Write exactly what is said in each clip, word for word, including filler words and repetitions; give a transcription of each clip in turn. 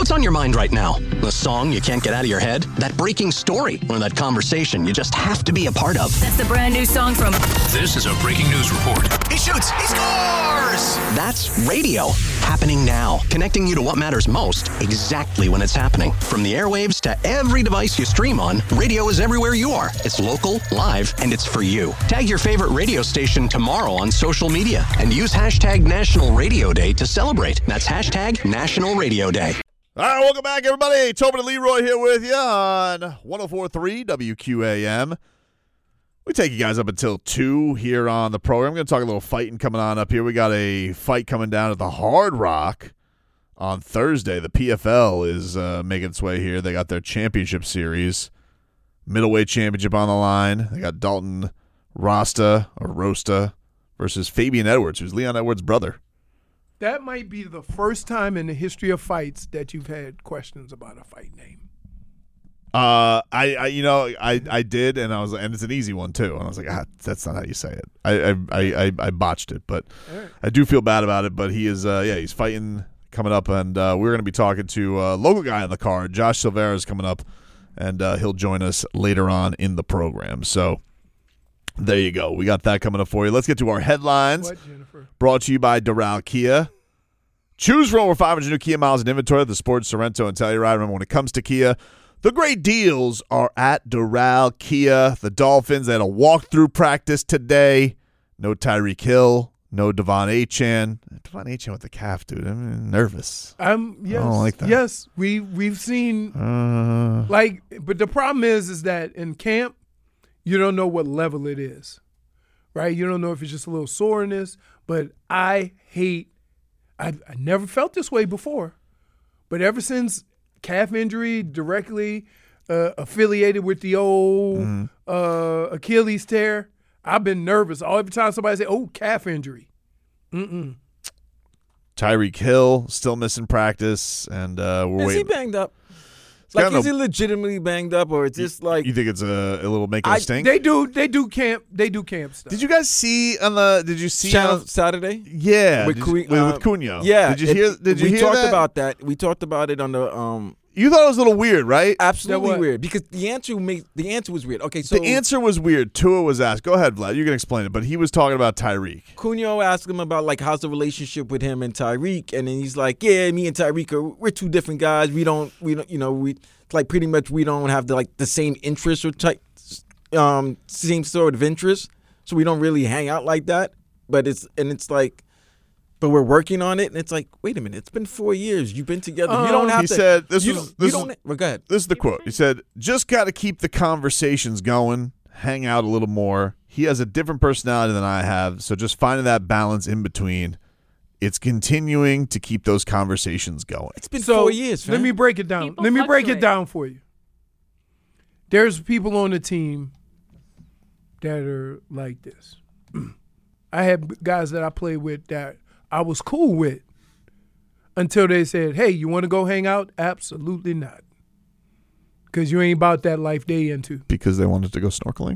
What's on your mind right now? The song you can't get out of your head? That breaking story? Or that conversation you just have to be a part of? That's the brand new song from... This is a breaking news report. He shoots! He scores! That's radio. Happening now. Connecting you to what matters most, exactly when it's happening. From the airwaves to every device you stream on, radio is everywhere you are. It's local, live, and it's for you. Tag your favorite radio station tomorrow on social media and use hashtag National Radio Day to celebrate. That's hashtag National Radio Day. All right, welcome back, everybody. Tobin and Leroy here with you on one oh four point three W Q A M. We take you guys up until two here on the program. I'm going to talk a little fighting coming on up here. We got a fight coming down at the Hard Rock on Thursday. The P F L is uh, making its way here. They got their championship series, middleweight championship on the line. They got Dalton Rasta or Rosta versus Fabian Edwards, who's Leon Edwards' brother. That might be the first time in the history of fights that you've had questions about a fight name. Uh, I, I, you know, I, I did, and I was, and it's an easy one too. And I was like, ah, that's not how you say it. I, I, I, I botched it, but right. I do feel bad about it. But he is, uh, yeah, he's fighting coming up, and uh, we're going to be talking to a local guy on the card. Josh Silvera is coming up, and uh, he'll join us later on in the program. So there you go. We got that coming up for you. Let's get to our headlines. What, Jennifer? Brought to you by Doral Kia. Choose from over five hundred new Kia miles in inventory, the Sport, Sorento, and Telluride. Remember, when it comes to Kia, the great deals are at Doral Kia. The Dolphins, they had a walkthrough practice today. No Tyreek Hill, no Devon Achane. Devon Achane with the calf, dude. I'm nervous. Um, yes, I don't like that. Yes, we we've seen Uh, like, but the problem is, is that in camp, you don't know what level it is, right? You don't know if it's just a little soreness. But I hate. I I never felt this way before, but ever since calf injury directly uh, affiliated with the old mm-hmm. uh, Achilles tear, I've been nervous. All every time somebody say, "Oh, calf injury," mm-mm. Tyreek Hill still missing practice, and uh, we're is waiting. He banged up? It's like, kinda, is he legitimately banged up, or it's just like you think it's a, a little making I, a stink? They do. They do camp. They do camp stuff. Did you guys see on the? Did you see Channel on, Saturday? Yeah, with, did Cu- you, with, uh, with Cunha. Yeah, did you it, hear? Did you we hear talked that? about that? We talked about it on the. Um, you thought it was a little weird, right? Absolutely weird, because the answer made the answer was weird. Okay, so the answer was weird. Tua was asked. Go ahead, Vlad. You can explain it, but he was talking about Tyreek. Cunha asked him about like how's the relationship with him and Tyreek, and then he's like, "Yeah, me and Tyreek are we're two different guys. We don't we don't you know we." Like pretty much we don't have the like the same interests or type, um, same sort of interests, so we don't really hang out like that. But it's and it's like, but we're working on it, and it's like, wait a minute, it's been four years. You've been together. Um, you don't have he to. He said this you was don't, this you is, don't, well, go ahead. This is the quote. He said, "Just got to keep the conversations going, hang out a little more. He has a different personality than I have, so just finding that balance in between." It's continuing to keep those conversations going. It's been so four years, man. Let me break it down. People let me break fluctuate. it down for you. There's people on the team that are like this. I had guys that I played with that I was cool with until they said, "Hey, you want to go hang out?" Absolutely not. Because you ain't about that life they into. Because they wanted to go snorkeling?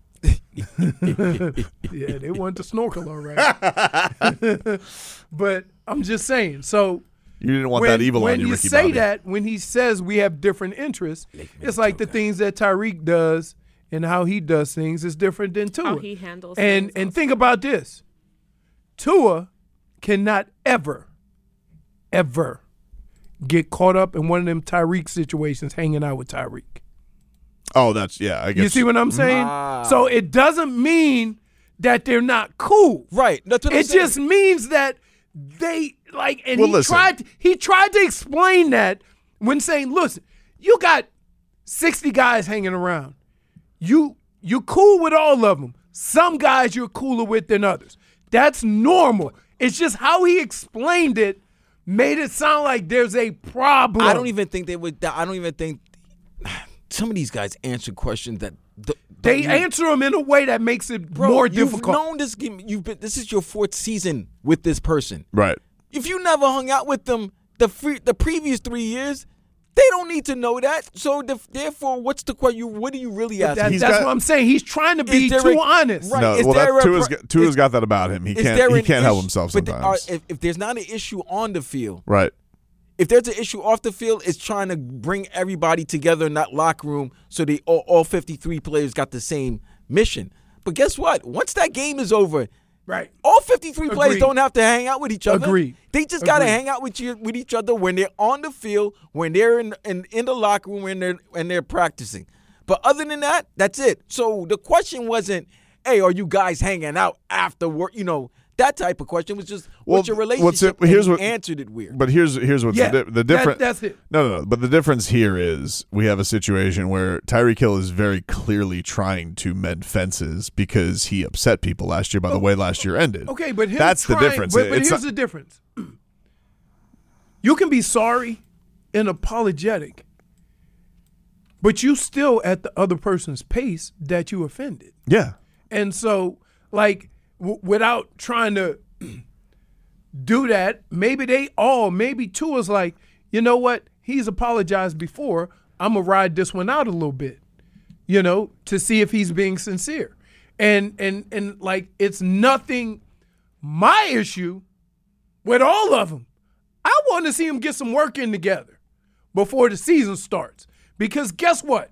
Yeah, they wanted to snorkel, all right. But I'm just saying. So you didn't want when, that evil when on you, you Ricky say Bobby. that, when he says we have different interests, it's like the things that Tyreek does and how he does things is different than Tua. How he handles and things and also. think about this: Tua cannot ever, ever get caught up in one of them Tyreek situations, hanging out with Tyreek. Oh, that's yeah. I guess You see what I'm saying? Wow. So it doesn't mean that they're not cool. Right. That's what I'm It saying. just means that they like, and Well, he listen. tried. He tried to explain that when saying, "Listen, you got sixty guys hanging around. You you cool with all of them. Some guys you're cooler with than others. That's normal. It's just how he explained it made it sound like there's a problem. I don't even think they would. I don't even think some of these guys answer questions that the, They you, answer them in a way that makes it bro, more you've difficult. Known this. game- You've been. This is your fourth season with this person. right. If you never hung out with them the free, the previous three years, they don't need to know that. So the, therefore, what's the question? What are you really But asking? that, He's that's got- what I'm saying. He's trying to be Is there too a- honest. Right. No, Is well, there that a Tua's, pro- got, Tua's is- got that about him. He Is can't. there He an can't help issue- himself but sometimes. are- if, if there's not an issue on the field, right. If there's an issue off the field, it's trying to bring everybody together in that locker room so they all, all fifty-three players got the same mission. But guess what? Once that game is over, right, all fifty-three Agreed. players don't have to hang out with each other. Agreed. They just got to Agreed. hang out with you, with each other when they're on the field, when they're in in, in the locker room, when they're and they're practicing. But other than that, that's it. So the question wasn't, "Hey, are you guys hanging out after work?" You know, that type of question was just, Well, "What's your what's relationship?" it- here's and what- he answered it weird. But here's here's what's Yeah, the, di- the that- difference. that's it. No, no, no. But the difference here is we have a situation where Tyreek Hill is very clearly trying to mend fences because he upset people last year by the way last year ended. Okay, but him that's trying, the difference. But, but It's here's not- the difference. You can be sorry and apologetic, but you still at the other person's pace that you offended. yeah. And so, like, w- without trying to do that, maybe they all, maybe two is like, you know what? He's apologized before. I'm going to ride this one out a little bit, you know, to see if he's being sincere. And, and, and like, it's nothing my issue with all of them. I want to see them get some work in together before the season starts. Because guess what?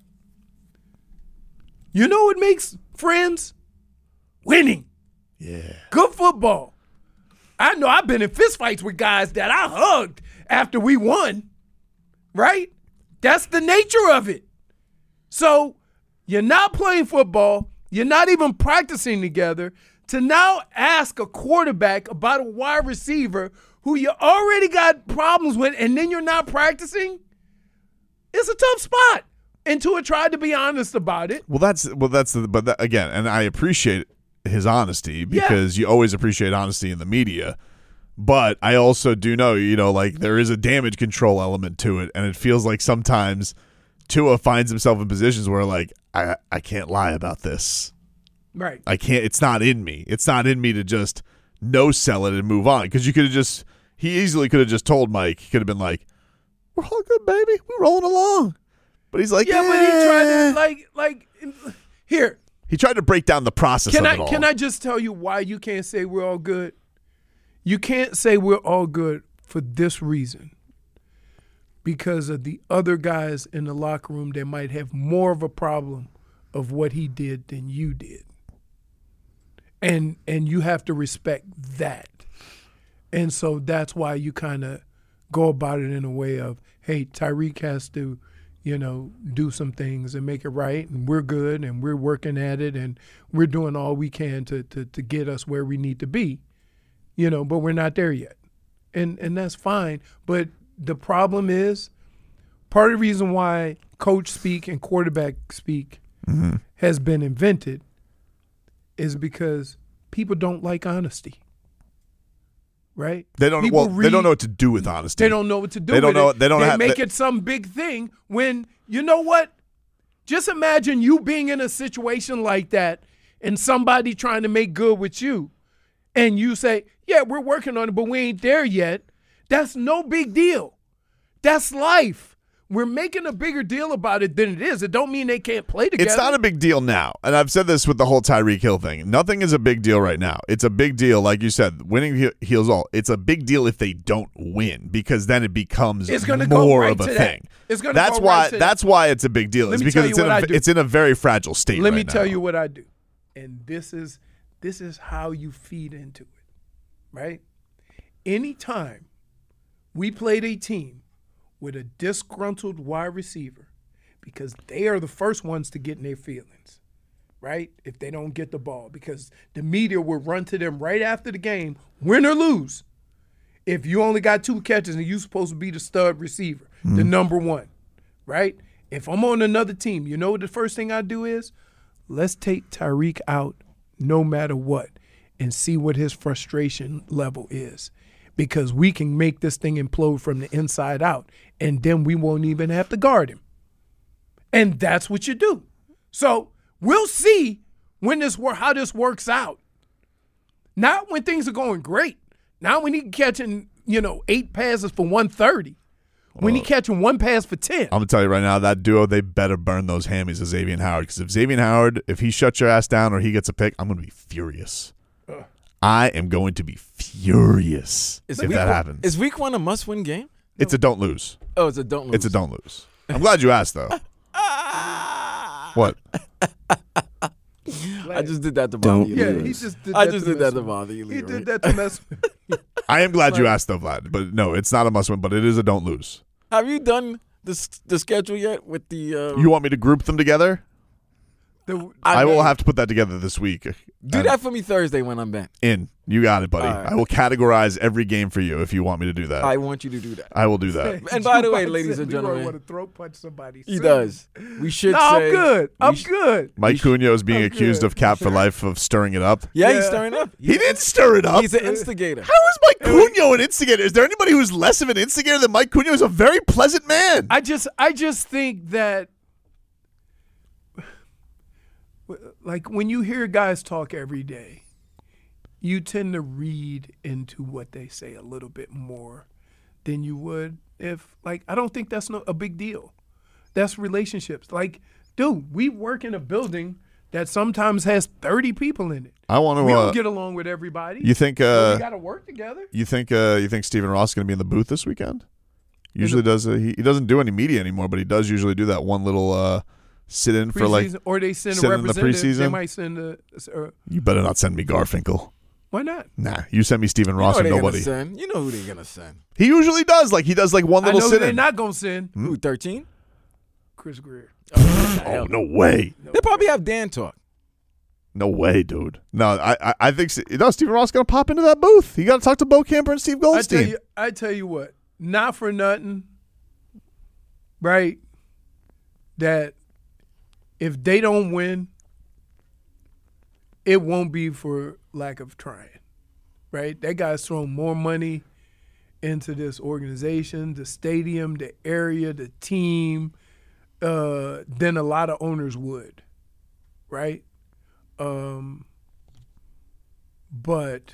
You know what makes friends? Winning. Yeah. Good football. I know I've been in fistfights with guys that I hugged after we won, right? That's the nature of it. So you're not playing football. You're not even practicing together. To now ask a quarterback about a wide receiver who you already got problems with and then you're not practicing, it's a tough spot. And Tua tried to be honest about it. Well, that's well, that's the, but that, again, and I appreciate his honesty because yeah. you always appreciate honesty in the media. But I also do know, you know, like there is a damage control element to it, and it feels like sometimes Tua finds himself in positions where, like, I I can't lie about this. Right. I can't. It's not in me. It's not in me to just no sell it and move on because you could have just. He easily could have just told Mike. He could have been like, "We're all good, baby. We're rolling along." But he's like, yeah, eh. but he tried to like, like, here. He tried to break down the process Can of I it all. can I just tell you why you can't say we're all good? You can't say we're all good for this reason. Because of the other guys in the locker room that might have more of a problem of what he did than you did. And and you have to respect that. And so that's why you kind of go about it in a way of, hey, Tyreek has to, you know, do some things and make it right, and we're good, and we're working at it, and we're doing all we can to to to get us where we need to be, you know, but we're not there yet. And and that's fine. But the problem is, part of the reason why coach speak and quarterback speak mm-hmm. has been invented is because people don't like honesty. Right? They don't. People Well, read, they don't know what to do with honesty. They don't know what to do. They don't with know. It. They don't they have. make they, it some big thing when you know what? Just imagine you being in a situation like that and somebody trying to make good with you, and you say, "Yeah, we're working on it, but we ain't there yet." That's no big deal. That's life. We're making a bigger deal about it than it is. It don't mean they can't play together. It's not a big deal now. And I've said this with the whole Tyreek Hill thing. Nothing is a big deal right now. It's a big deal, like you said, winning he- heals all. It's a big deal if they don't win because then it becomes it's gonna more go right of a to thing. That. It's gonna that's go why right to that's that. why it's a big deal. Let It's me because tell you it's in what a I do. it's in a very fragile state Let right me tell now. you what I do. And this is this is how you feed into it. Right? Anytime we played a team with a disgruntled wide receiver, because they are the first ones to get in their feelings, right? If they don't get the ball, because the media will run to them right after the game, win or lose. If you only got two catches and you're supposed to be the stud receiver, mm-hmm. the number one, right? If I'm on another team, you know what the first thing I do is, let's take Tyreek out no matter what and see what his frustration level is. Because we can make this thing implode from the inside out, and then we won't even have to guard him. And that's what you do. So we'll see when this how this works out. Not when things are going great. Not when he catching, you know, eight passes for one thirty. When he catching one pass for ten. I'm gonna tell you right now, that duo, they better burn those hammies to Xavier Howard. Because if Xavier Howard, if he shuts your ass down or he gets a pick, I'm gonna be furious. I am going to be furious is if week that one, happens. Is week one a must-win game? It's a don't lose. Oh, it's a don't lose. It's a don't lose. I'm glad you asked, though. What? I just did that to bother Don't you. Yeah, lose. he just did I that just to did mess that to with bother you, me. He Leroy. did that to mess with me. I am glad you asked, though, Vlad. But no, it's not a must win, but it is a don't lose. Have you done the the schedule yet with the? Uh, You want me to group them together? The- I, will mean, have to put that together this week. do And that for me Thursday when I'm back. In. You got it, buddy. All right. I will categorize every game for you if you want me to do that. I want you to do that. I will do that. And by the way, Leroy ladies said and Leroy gentlemen, want to throat punch somebody. he soon. does. We should No, say I'm good. we I'm sh- good. Mike Cunha is being I'm accused good. of Cap for Life of stirring it up. Yeah, he's Yeah. stirring up. He didn't stir it up. He's an instigator. How is Mike Cunha an instigator? Is there anybody who's less of an instigator than Mike Cunha? He's a very pleasant man. I just I just think that like when you hear guys talk every day, you tend to read into what they say a little bit more than you would if like I don't think that's no, a big deal. That's relationships. Like, dude, we work in a building that sometimes has thirty people in it. I want to. We Uh, don't get along with everybody. you think? so Uh, we got to work together. you think? Uh, you think Stephen Ross is going to be in the booth this weekend? Usually does. Uh, he, he doesn't do any media anymore, but he does usually do that one little uh, sit in for like. Preseason, or they send a sit in the representative. They preseason? might send a. Or, You better not send me Garfinkel. why not? Nah, you send me Stephen You know Ross who or they nobody. Gonna send. You know who they're gonna send. He usually does. Like he does like one I little know sit they're in. not gonna send Who thirteen? Chris Greer. Oh no way. They probably have Dan talk. No way, dude. No, I I, I think no. Stephen Ross gonna pop into that booth. He got to talk to Bo Camper and Steve I tell Goldstein. you, I tell you what, not for nothing, right? That if they don't win, it won't be for lack of trying, right? That guy's thrown more money into this organization, the stadium, the area, the team, uh, than a lot of owners would, right? Um, but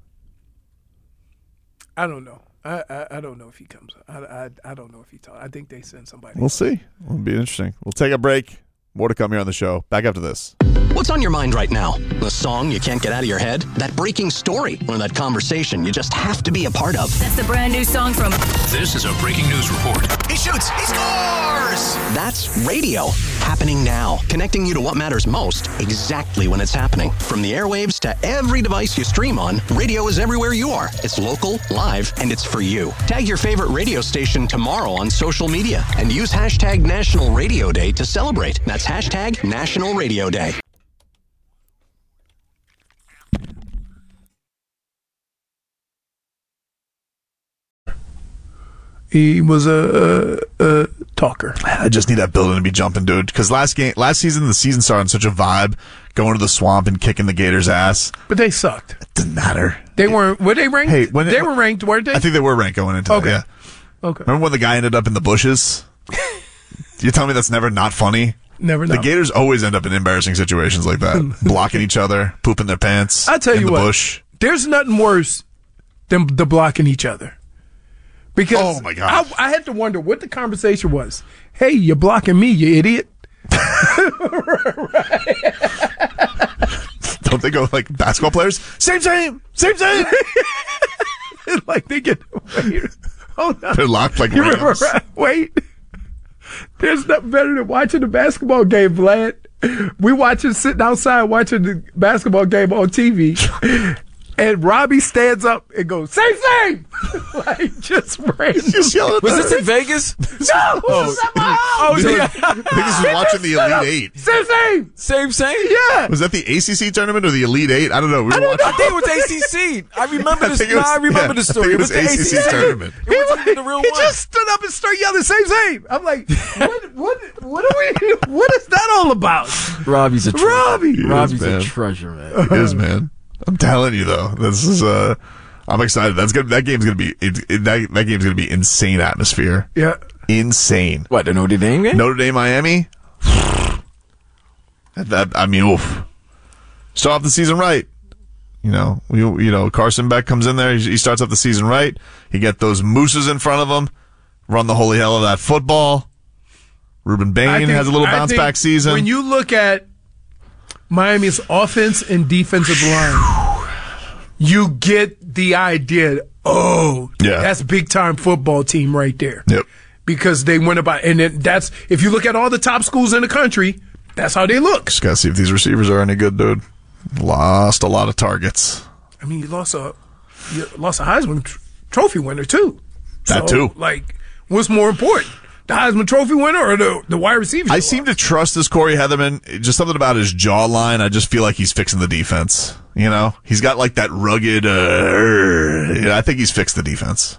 I don't know. I, I, I don't know if he comes. I, I, I don't know if he talks. I think they send somebody. We'll see. It'll be interesting. We'll take a break. More to come here on the show. Back after this. What's on your mind right now? The song you can't get out of your head? That breaking story? Or that conversation you just have to be a part of? That's the brand new song from This is a breaking news report. He shoots! He scores! That's radio. Happening now. Connecting you to what matters most exactly when it's happening. From the airwaves to every device you stream on, radio is everywhere you are. It's local, live, and it's for you. Tag your favorite radio station tomorrow on social media and use hashtag National Radio Day to celebrate. That's hashtag National Radio Day. He was a, a, a talker. I just need that building to be jumping, dude. Because last game, last season, the season started on such a vibe, going to the swamp and kicking the Gators' ass. But they sucked. It didn't matter. They weren't. Were they ranked? Hey, when they it- were ranked, weren't they? I think they were ranked going into Okay. that. Yeah. Okay. Remember when the guy ended up in the bushes? You tell me that's never not funny? Never know. The Gators always end up in embarrassing situations like that, blocking each other, pooping their pants. I tell in you the what. bush. There's nothing worse than the blocking each other. Because Oh, my gosh. I, I had to wonder what the conversation was. Hey, you're blocking me, you idiot. Don't they go like basketball players? Same, same, same, same. Like they get wait, hold on. They're locked like You remember? rams. Wait. There's nothing better than watching the basketball game, Vlad. We watching sitting outside watching the basketball game on T V. And Robbie stands up and goes, same, same! Like, just random. Just yelling at Was them. this in Vegas? No! Oh, at my house! Dude, I think this is watching the Elite Eight. Same, same! Same, same. Yeah! Was that the A C C tournament or the Elite Eight? I don't know. We were watching. I think it was A C C. I remember I this. think it No, was- I remember yeah, the story. I think it was the A C C tournament. It wasn't even the real he one. just stood up and started yelling, same, same! I'm like, what, what, what are we, what is that all about? Robbie's a treasure. Robbie! He Robbie's is, a man. treasure, man. It is, man. I'm telling you though, this is uh, I'm excited. That's gonna that game's gonna be it, it, that that game's gonna be insane atmosphere. Yeah. Insane. What, the Notre Dame game? Notre Dame, Miami. that, that I mean, oof. Start off the season right. You know, you you know Carson Beck comes in there. He, he starts off the season right. You get those mooses in front of him. Run the holy hell of that football. Ruben I Bain think- has a little I bounce think back season. When you look at Miami's offense and defensive line, you get the idea oh, Yeah. that's a big time football team right there. Yep. Because they went about, and then that's, if you look at all the top schools in the country, that's how they look. Just gotta see if these receivers are any good, dude. Lost a lot of targets. I mean, you lost a, you lost a Heisman tr- Trophy winner too. That So, too. Like, what's more important, the Heisman Trophy winner or the the wide receiver? I seem to trust this Corey Heatherman. Just something about his jawline. I just feel like he's fixing the defense. You know, he's got like that rugged. Uh, yeah, I think he's fixed the defense.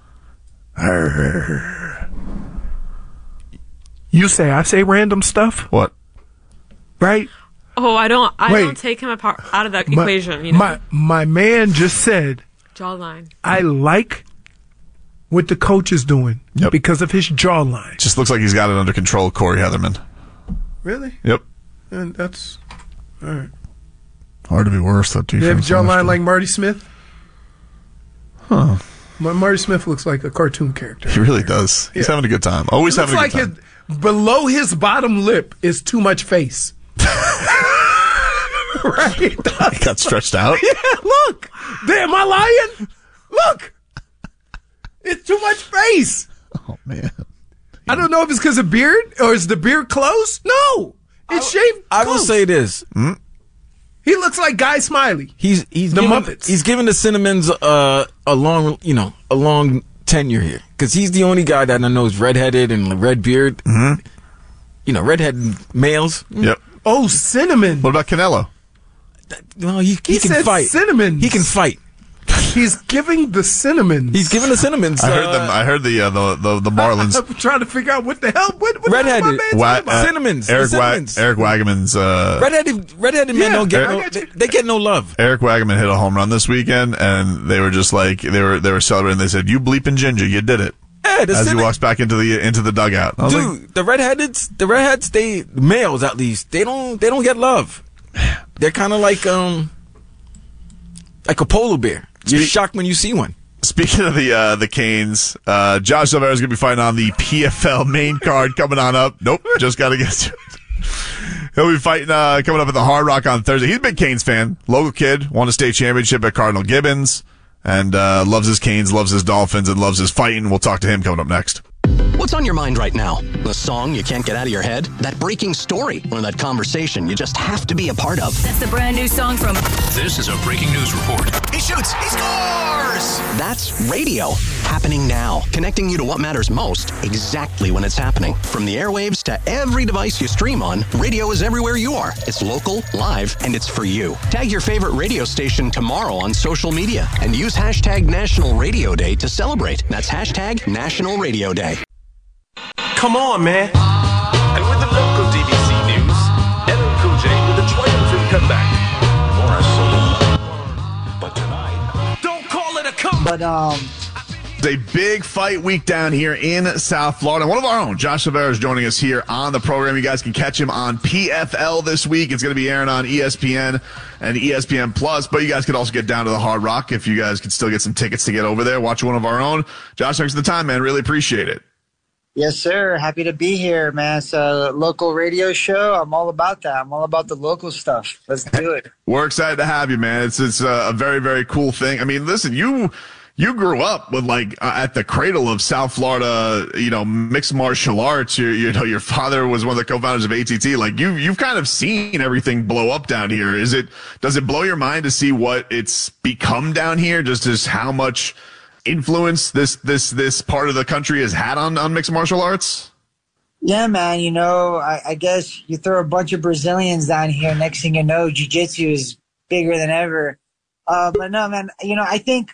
You say I say random stuff, What? right? Oh, I don't. I Wait. don't take him apart out of that My- equation. You know, My my man just said jawline. I like what the coach is doing Yep. because of his jawline. Just looks like he's got it under control, Corey Heatherman. Really? Yep. And that's all right. Hard to be worse. That defense. You have a jawline honestly. like Marty Smith? Huh. My Marty Smith looks like a cartoon character. He really does. He's Yeah. having a good time. Always It looks having a like good time. his, below his bottom lip is too much face. Right? He got stretched out. Yeah, look. Damn, am I lying? Look. It's too much face. Oh man. I don't know if it's because of beard or is the beard close? No. It's shaved I will close. say this: He looks like Guy Smiley. he's he's The giving, Muppets. He's giving the Cinnamons uh, a long, you know, a long tenure here because he's the only guy that I know is redheaded and red beard. Mm-hmm. You know, redheaded males. Yep. Oh, Cinnamon. What about Canelo? Well, he, he, He can said fight. Cinnamon. He can fight. He's giving the cinnamon. He's giving the Cinnamons. I heard uh, them. I heard the uh, the, the the Marlins. I'm trying to figure out what the hell. What, what Redheaded. the hell is my man Wa- talking about? uh, Cinnamons, the Eric Wa- Cinnamons. Eric Wagaman's. Uh, redheaded redheaded men Yeah, don't get I no, got they, you. they get no love. Eric Wagaman hit a home run this weekend, and they were just like they were they were celebrating. They said, "You bleeping ginger, you did it!" Yeah, the As he Cinnamon- walks back into the into the dugout. I was Dude, like, the redheads, the redheads, they males at least, they don't they don't get love. They're kind of like um like a polar bear. You're Speak- shocked when you see one. Speaking of the uh, the Canes, uh, Josh Silvera is going to be fighting on the P F L main card coming on up. Nope, just got to get to it. He'll be fighting uh, coming up at the Hard Rock on Thursday. He's a big Canes fan. Local kid, won a state championship at Cardinal Gibbons, and uh, loves his Canes, loves his Dolphins, and loves his fighting. We'll talk to him coming up next. What's on your mind right now? The song you can't get out of your head? That breaking story? Or that conversation you just have to be a part of? That's the brand new song from This is a breaking news report. He shoots! He scores! That's radio. Happening now. Connecting you to what matters most exactly when it's happening. From the airwaves to every device you stream on, radio is everywhere you are. It's local, live, and it's for you. Tag your favorite radio station tomorrow on social media and use hashtag National Radio Day to celebrate. That's hashtag National Radio Day. Come on, man. And with the local D B C news, L L Cool J with a triumphant comeback. For a solo. But tonight, don't call it a comeback. But um, It's a big fight week down here in South Florida. One of our own, Josh Silvera, is joining us here on the program. You guys can catch him on P F L this week. It's going to be airing on E S P N and E S P N Plus, but you guys could also get down to the Hard Rock if you guys could still get some tickets to get over there. Watch one of our own. Josh, thanks for the time, man. Really appreciate it. yes, sir. Happy to be here, man. It's a local radio show. I'm all about that. I'm all about the local stuff. Let's do it. We're excited to have you, man. It's it's a, a very, very cool thing. I mean, listen, you you grew up with like uh, at the cradle of South Florida, you know, mixed martial arts. You, you know, your father was one of the co-founders of A T T. Like you, you've kind of seen everything blow up down here. Is it? Does it blow your mind to see what it's become down here? Just as how much influence this this this part of the country has had on on mixed martial arts? Yeah, man. You know, I, I guess you throw a bunch of Brazilians down here. Next thing you know, jiu-jitsu is bigger than ever. Uh, but no, man. You know, I think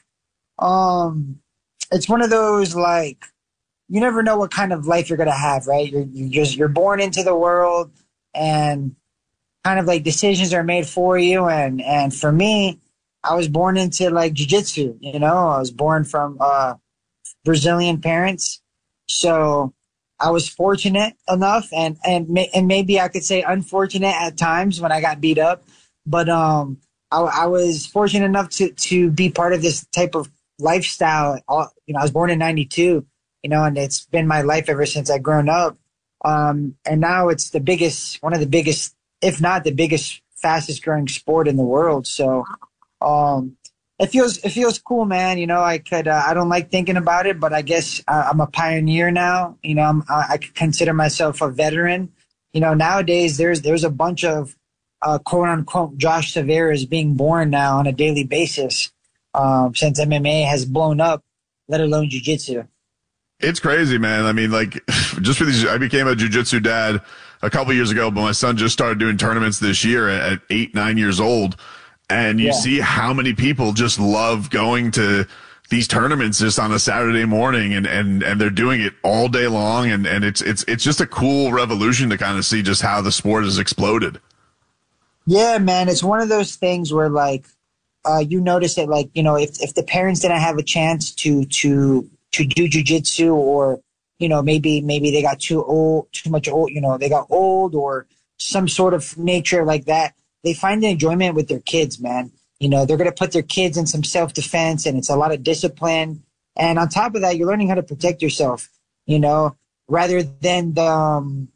um, it's one of those like you never know what kind of life you're gonna have, right? You're you just you're born into the world, and kind of like decisions are made for you. And and for me, I was born into like jiu-jitsu, you know, I was born from uh, Brazilian parents. So I was fortunate enough and, and, may, and maybe I could say unfortunate at times when I got beat up. But um, I, I was fortunate enough to, to be part of this type of lifestyle. All, you know, I was born in ninety-two, you know, and it's been my life ever since I grown up. Um, and now it's the biggest, one of the biggest, if not the biggest, fastest growing sport in the world. So, Um, it feels it feels cool, man. You know, I could uh, I don't like thinking about it, but I guess uh, I'm a pioneer now. You know, I'm, I, I could consider myself a veteran. You know, nowadays there's there's a bunch of uh, quote unquote Josh Taveras being born now on a daily basis um, since M M A has blown up, let alone jiu-jitsu. It's crazy, man. I mean, like, just for these, I became a jiu-jitsu dad a couple years ago, but my son just started doing tournaments this year at, at eight, nine years old. And you Yeah. see how many people just love going to these tournaments just on a Saturday morning, and, and, and they're doing it all day long. And, and it's, it's, it's just a cool revolution to kind of see just how the sport has exploded. Yeah, man. It's one of those things where, like, uh, you notice it, like, you know, if, if the parents didn't have a chance to, to, to do jiu-jitsu, or, you know, maybe, maybe they got too old, too much old, you know, they got old or some sort of nature like that, they find the enjoyment with their kids, man. You know, they're going to put their kids in some self-defense, and it's a lot of discipline. And on top of that, you're learning how to protect yourself, you know, rather than the, um,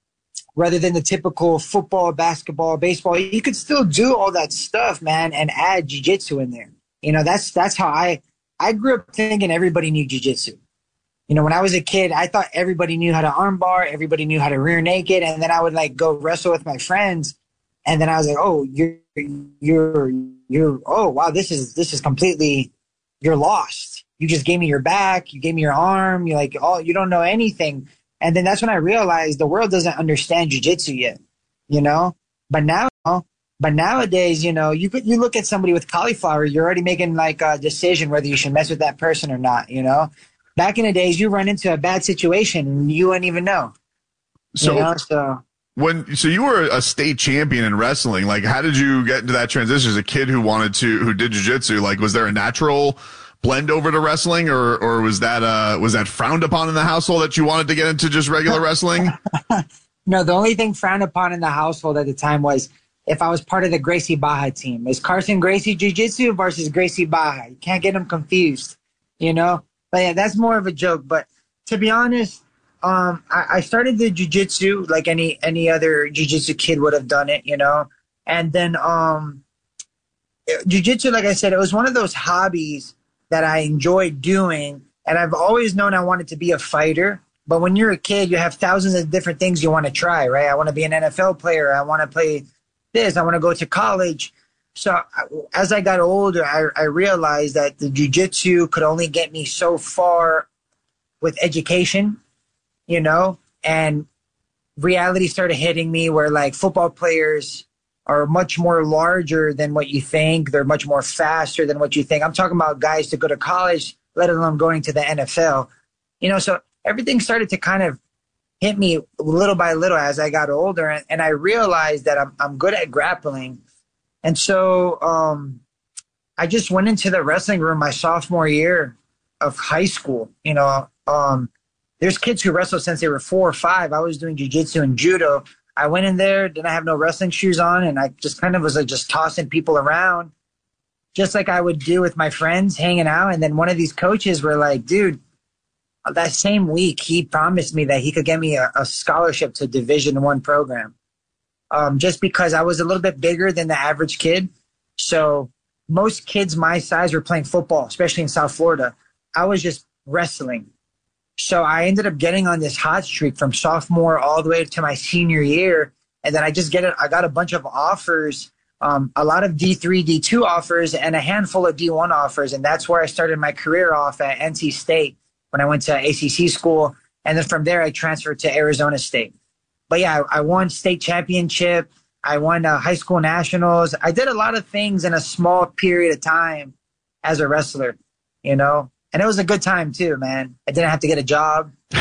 rather than the typical football, basketball, baseball. You could still do all that stuff, man, and add jiu-jitsu in there. You know, that's, that's how I, I grew up thinking everybody knew jiu-jitsu. You know, when I was a kid, I thought everybody knew how to armbar, everybody knew how to rear naked, and then I would like go wrestle with my friends, and then I was like, oh, you're, you're, you're, oh wow, this is this is completely, you're lost. You just gave me your back, you gave me your arm, you're like, oh, you don't know anything. And then that's when I realized the world doesn't understand jiu-jitsu yet, you know. But now, but nowadays, you know, you could, you look at somebody with cauliflower, you're already making like a decision whether you should mess with that person or not, you know. Back in the days, you run into a bad situation and you wouldn't even know. So, you know? so when so you were a state champion in wrestling, like how did you get into that transition as a kid who wanted to who did jiu-jitsu? Like, was there a natural blend over to wrestling, or or was that uh was that frowned upon in the household that you wanted to get into just regular wrestling? No, the only thing frowned upon in the household at the time was if I was part of the Gracie Baja team. Is Carson Gracie Jiu-Jitsu versus Gracie Baja? You can't get them confused, you know? But yeah, that's more of a joke. But to be honest, um, I, I started the jiu-jitsu like any any other jiu-jitsu kid would have done it, you know? And then um, jiu-jitsu, like I said, it was one of those hobbies that I enjoyed doing. And I've always known I wanted to be a fighter. But when you're a kid, you have thousands of different things you want to try, right? I want to be an N F L player. I want to play this. I want to go to college. So as I got older, I, I realized that the jiu-jitsu could only get me so far with education, you know, and reality started hitting me where like football players are much more larger than what you think. They're much more faster than what you think. I'm talking about guys to go to college, let alone going to the N F L, you know, so everything started to kind of hit me little by little as I got older. And, and I realized that I'm, I'm good at grappling. And so um, I just went into the wrestling room my sophomore year of high school. You know, um, there's kids who wrestle since they were four or five. I was doing jiu-jitsu and judo. I went in there, didn't have no wrestling shoes on, and I just kind of was like just tossing people around, just like I would do with my friends hanging out. And then one of these coaches were like, dude, that same week, he promised me that he could get me a, a scholarship to Division One program. Um, just because I was a little bit bigger than the average kid. So most kids my size were playing football, especially in South Florida. I was just wrestling. So I ended up getting on this hot streak from sophomore all the way to my senior year. And then I just get it. I got a bunch of offers, um, a lot of D three, D two offers, and a handful of D one offers. And that's where I started my career off at N C State when I went to A C C school. And then from there, I transferred to Arizona State. But yeah, I, I won state championship. I won uh, high school nationals. I did a lot of things in a small period of time as a wrestler, you know, and it was a good time too, man. I didn't have to get a job. No,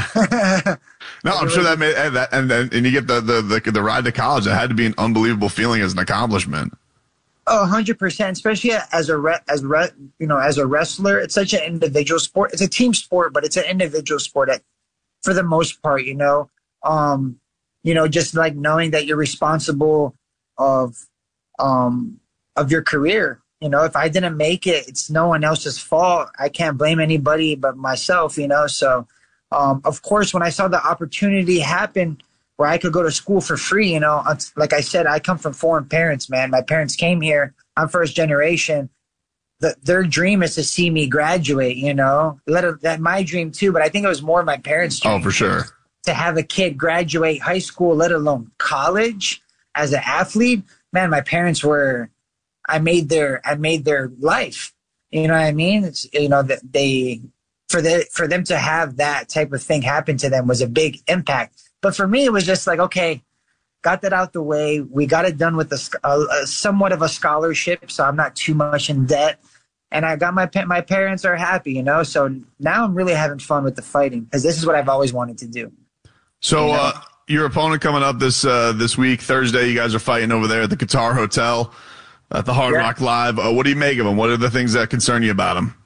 I'm sure that made that, and then and you get the, the the the ride to college. That had to be an unbelievable feeling as an accomplishment. Oh, one hundred percent, especially as a re, as re, you know, as a wrestler. It's such an individual sport. It's a team sport, but it's an individual sport at, for the most part, you know. Um, you know, just like knowing that you're responsible of, um, of your career. You know, if I didn't make it, it's no one else's fault. I can't blame anybody but myself, you know? So, um, of course, when I saw the opportunity happen where I could go to school for free, you know, like I said, I come from foreign parents, man. My parents came here. I'm first generation. the, their dream is to see me graduate, you know, let it, that my dream too. But I think it was more my parents' dream. Oh, for sure. To have a kid graduate high school, let alone college as an athlete, man, my parents were, I made their, I made their life. You know what I mean? It's, you know, that they, for the, for them to have that type of thing happen to them was a big impact. But for me, it was just like, okay, got that out the way. We got it done with a, a, a somewhat of a scholarship, so I'm not too much in debt. And I got my my parents are happy, you know. So now I'm really having fun with the fighting because this is what I've always wanted to do. So you know? uh, your opponent coming up this uh, this week, Thursday, you guys are fighting over there at the Qatar Hotel at the Hard Yeah. Rock Live. Uh, what do you make of him? What are the things that concern you about him?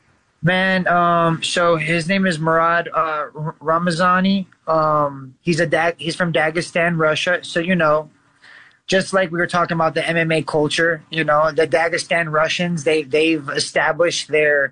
Man, um, so his name is Murad uh, R- Ramazani. Um, he's a da- he's from Dagestan, Russia. So you know, just like we were talking about the M M A culture, you know, the Dagestan Russians, they they've established their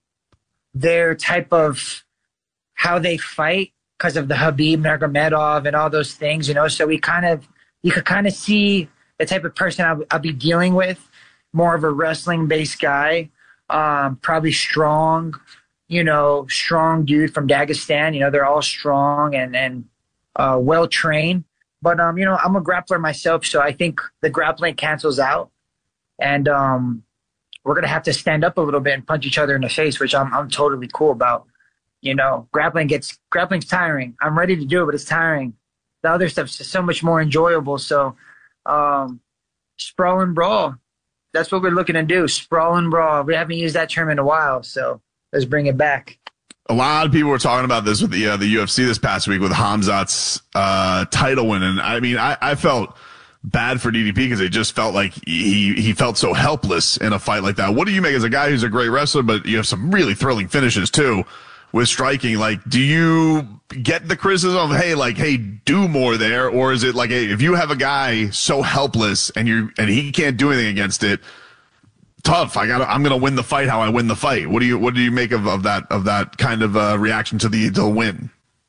their type of how they fight because of the Habib Nurmagomedov and all those things, you know. So we kind of you could kind of see the type of person I'll, I'll be dealing with, more of a wrestling based guy. Um, probably strong, you know, strong dude from Dagestan. You know, they're all strong and, and uh, well trained. But, um, you know, I'm a grappler myself, so I think the grappling cancels out. And um, we're going to have to stand up a little bit and punch each other in the face, which I'm I'm totally cool about. You know, grappling gets grappling's tiring. I'm ready to do it, but it's tiring. The other stuff's so much more enjoyable. So um, sprawl and brawl. That's what we're looking to do, sprawl and brawl. We haven't used that term in a while, so let's bring it back. A lot of people were talking about this with the uh, the U F C this past week with Khamzat's uh, title win, and I mean, I, I felt bad for D D P because it just felt like he he felt so helpless in a fight like that. What do you make as a guy who's a great wrestler, but you have some really thrilling finishes too with striking? Like, do you get the criticism of, hey, like, hey, do more there, or is it like, hey, if you have a guy so helpless and you and he can't do anything against it, tough. I got. I'm going to win the fight. How I win the fight. What do you What do you make of, of that of that kind of uh, reaction to the to the win?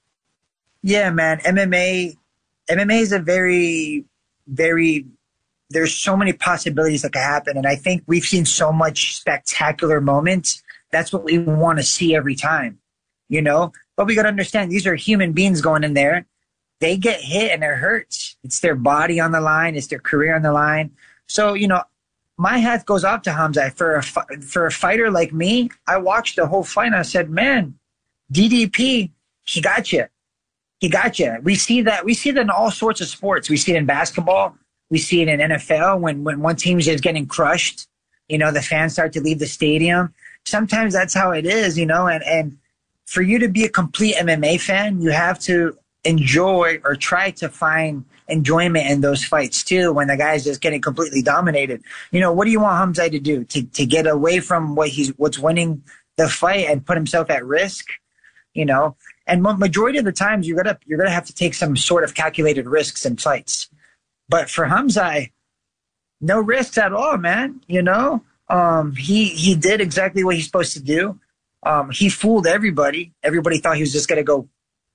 Yeah, man. M M A, M M A is a very, very. There's so many possibilities that could happen, and I think we've seen so much spectacular moments. That's what we want to see every time, you know. But we got to understand these are human beings going in there. They get hit and it hurts. It's their body on the line. It's their career on the line. So you know. My hat goes off to Khamzat. For a, for a fighter like me, I watched the whole fight and I said, man, D D P, he got you. He got you. We see that. We see that in all sorts of sports. We see it in basketball. We see it in N F L when, when one team is getting crushed. You know, the fans start to leave the stadium. Sometimes that's how it is, you know, and, and for you to be a complete M M A fan, you have to enjoy or try to find enjoyment in those fights too when the guy's just getting completely dominated. You know, what do you want Khamzat to do? To to get away from what he's what's winning the fight and put himself at risk, you know? And majority of the times you're gonna you're gonna have to take some sort of calculated risks in fights. But for Khamzat, no risks at all, man. You know? Um he he did exactly what he's supposed to do. Um he fooled everybody. Everybody thought he was just gonna go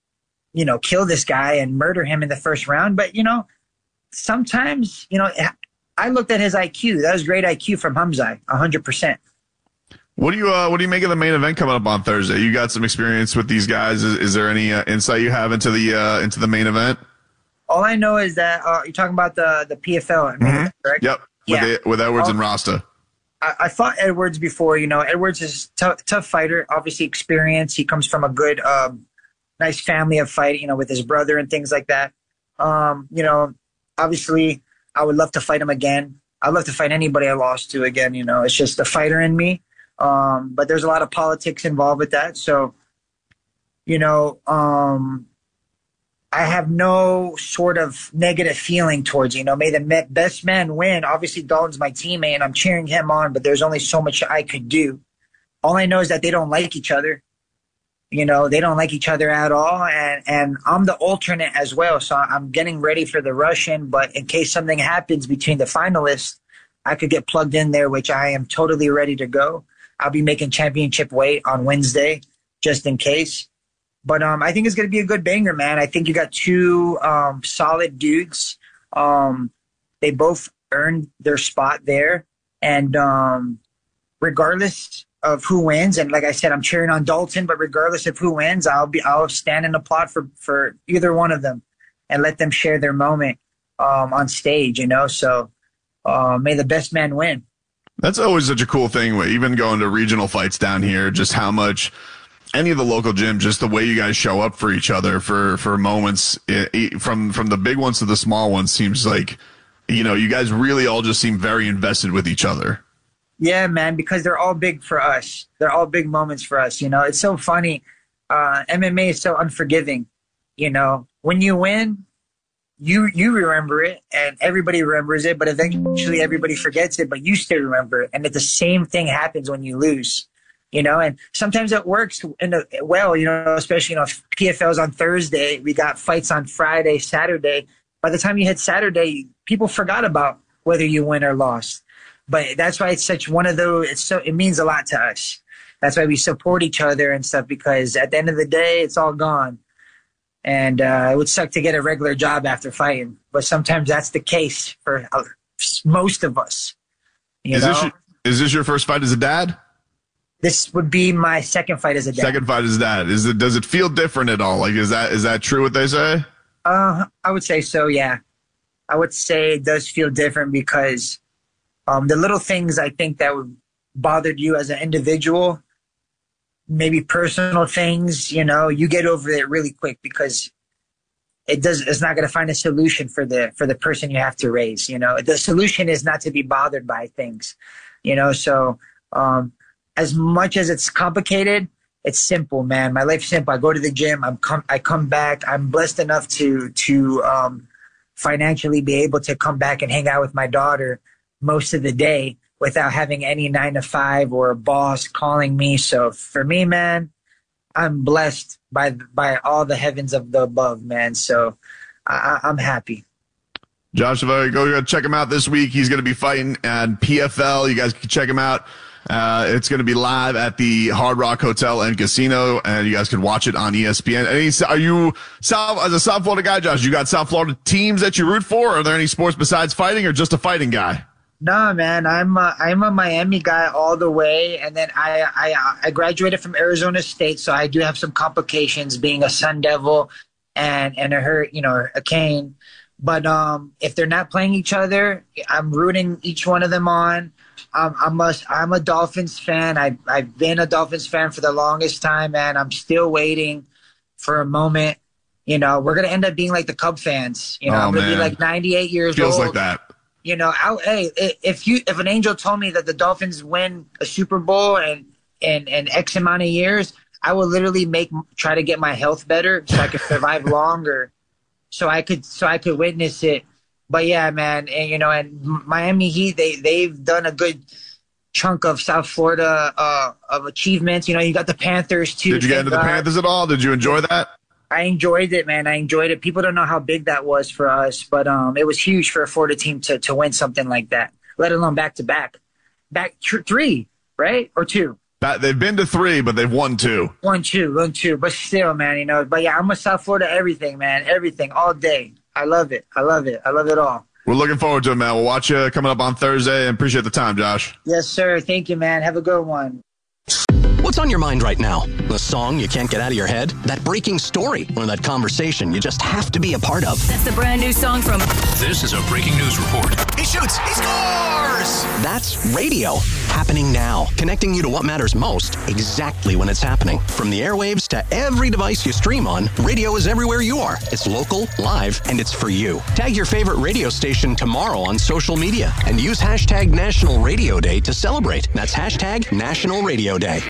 you know, kill this guy and murder him in the first round. But, you know, sometimes, you know, I looked at his I Q. That was great I Q from Khamzat, one hundred percent. What do you uh, what do you make of the main event coming up on Thursday? You got some experience with these guys. Is, is there any uh, insight you have into the uh, into the main event? All I know is that uh, you're talking about the, the P F L, main Mm-hmm. event, correct? Yep, with, Yeah. the, with Edwards Oh. and Rasta. I, I fought Edwards before. You know, Edwards is a tough, tough fighter, obviously experienced. He comes from a good um, – nice family of fighting, you know, with his brother and things like that. Um, you know, obviously I would love to fight him again. I'd love to fight anybody I lost to again, you know, it's just the fighter in me. Um, but there's a lot of politics involved with that. So, you know, um, I have no sort of negative feeling towards, you know, may the me- best man win. Obviously Dalton's my teammate and I'm cheering him on, but there's only so much I could do. All I know is that they don't like each other. You know, they don't like each other at all. And, and I'm the alternate as well. So I'm getting ready for the Russian. But in case something happens between the finalists, I could get plugged in there, which I am totally ready to go. I'll be making championship weight on Wednesday, just in case. But um, I think it's going to be a good banger, man. I think you got two um, solid dudes. Um, they both earned their spot there. And um, regardless of who wins, and like I said, I'm cheering on Dalton, but regardless of who wins, I'll be I'll stand and applaud for for either one of them and let them share their moment um, on stage. You know, so uh, may the best man win. That's always such a cool thing. Even going to regional fights down here, just how much any of the local gyms, just the way you guys show up for each other for for moments, it, from from the big ones to the small ones, seems like, you know, you guys really all just seem very invested with each other. Yeah, man, because they're all big for us. They're all big moments for us. You know, it's so funny. Uh, M M A is so unforgiving. You know, when you win, you you remember it and everybody remembers it, but eventually everybody forgets it, but you still remember it. And that the same thing happens when you lose, you know, and sometimes it works in the, well, you know, especially, you know, if P F L's on Thursday, we got fights on Friday, Saturday. By the time you hit Saturday, people forgot about whether you win or lost. But that's why it's such one of those, it's so, it means a lot to us. That's why we support each other and stuff, because at the end of the day, it's all gone. And uh, it would suck to get a regular job after fighting. But sometimes that's the case for most of us. You is, know? This your, is this your first fight as a dad? This would be my second fight as a dad. Second fight as a dad. Is it, does it feel different at all? Like, is that is that true what they say? Uh, I would say so, yeah. I would say it does feel different because um, the little things I think that would bothered you as an individual, maybe personal things, you know, you get over it really quick because it does. It's not going to find a solution for the for the person you have to raise. You know, the solution is not to be bothered by things. You know, so um, as much as it's complicated, it's simple, man. My life's simple. I go to the gym. I'm come. I come back. I'm blessed enough to to um, financially be able to come back and hang out with my daughter most of the day without having any nine to five or a boss calling me. So for me, man, I'm blessed by by all the heavens of the above, man. So I, I'm happy. Josh, go, go check him out this week. He's going to be fighting at P F L. You guys can check him out. Uh, it's going to be live at the Hard Rock Hotel and Casino, and you guys can watch it on E S P N. Any, are you, South, as a South Florida guy, Josh, you got South Florida teams that you root for? Are there any sports besides fighting or just a fighting guy? No, man, I'm a, I'm a Miami guy all the way, and then I, I I graduated from Arizona State, so I do have some complications being a Sun Devil and and a hurt, you know, a Cane. But um, if they're not playing each other, I'm rooting each one of them on. Um, I'm a I'm a Dolphins fan. I I've been a Dolphins fan for the longest time, and I'm still waiting for a moment. You know, we're gonna end up being like the Cub fans. You know, oh, I'm gonna man. be like ninety-eight years Feels old. like that. You know, I, hey, if you if an angel told me that the Dolphins win a Super Bowl and and and X amount of years, I would literally make try to get my health better so I could survive longer, so I could so I could witness it. But yeah, man, and you know, and Miami Heat, they they've done a good chunk of South Florida uh, of achievements. You know, you got the Panthers too. Did you get into the God. Panthers at all? Did you enjoy that? I enjoyed it, man. I enjoyed it. People don't know how big that was for us, but um, it was huge for a Florida team to to win something like that, let alone back to back, back tr- three, right or two. That, they've been to three, but they've won two. One, two, one, two. But still, man, you know. But yeah, I'm a South Florida everything, man. Everything, all day. I love it. I love it. I love it all. We're looking forward to it, man. We'll watch you coming up on Thursday, and appreciate the time, Josh. Yes, sir. Thank you, man. Have a good one. What's on your mind right now? The song you can't get out of your head? That breaking story? Or that conversation you just have to be a part of? That's the brand new song from... This is a breaking news report. He shoots! He scores! That's radio. Happening now. Connecting you to what matters most exactly when it's happening. From the airwaves to every device you stream on, radio is everywhere you are. It's local, live, and it's for you. Tag your favorite radio station tomorrow on social media and use hashtag National Radio Day to celebrate. That's hashtag National Radio Day.